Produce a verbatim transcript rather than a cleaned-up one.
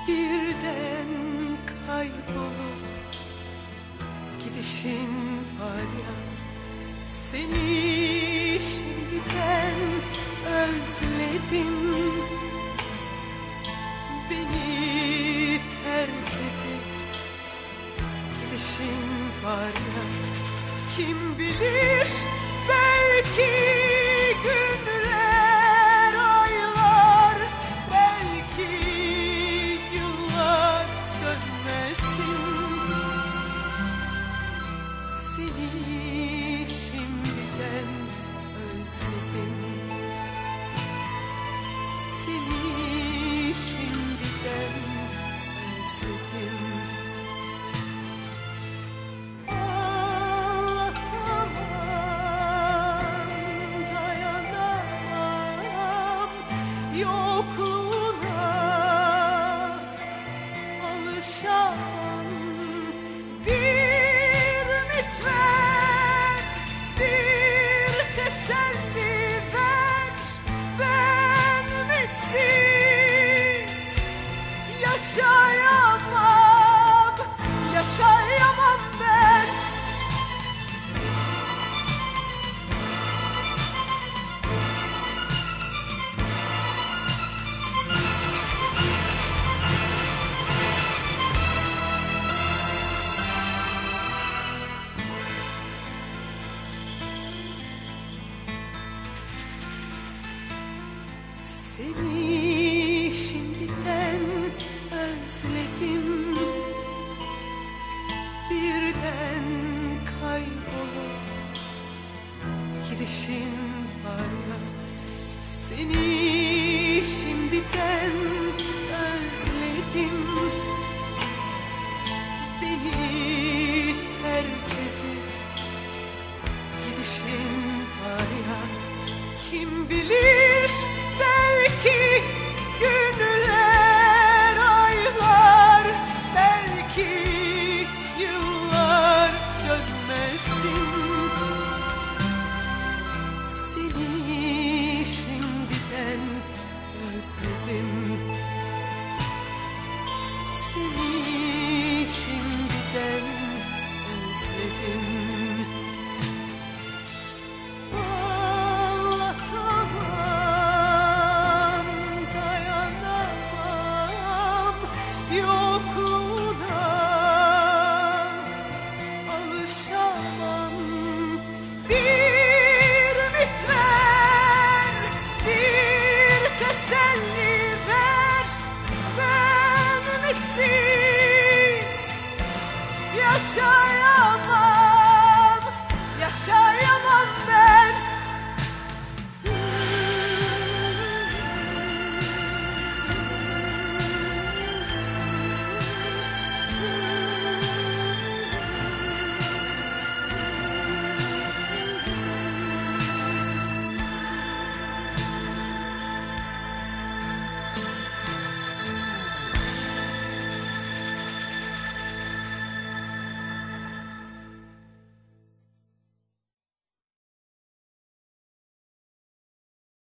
birden kaybolup gidişin var ya, seni şimdiden özledim. Beni terk edip gidişin var ya, kim bilir belki günler, aylar, belki yıllar dönmesin. Seni şimdiden özledim. Seni şimdiden özledim. Yokluğuna alışamam. Bir ümit ver, bir teselli ver. Ben ümitsiz yaşayamam, yaşayamam ben. Seni şimdiden özledim. Birden kaybolup gidişin var ya, seni şimdiden özledim. Beni terk edip gidişin var ya, kim bilir belki günler, aylar, belki yıllar dönmesin. Seni şimdiden özledim. Seni şimdiden özledim. Anlatamam, dayanamam. Yok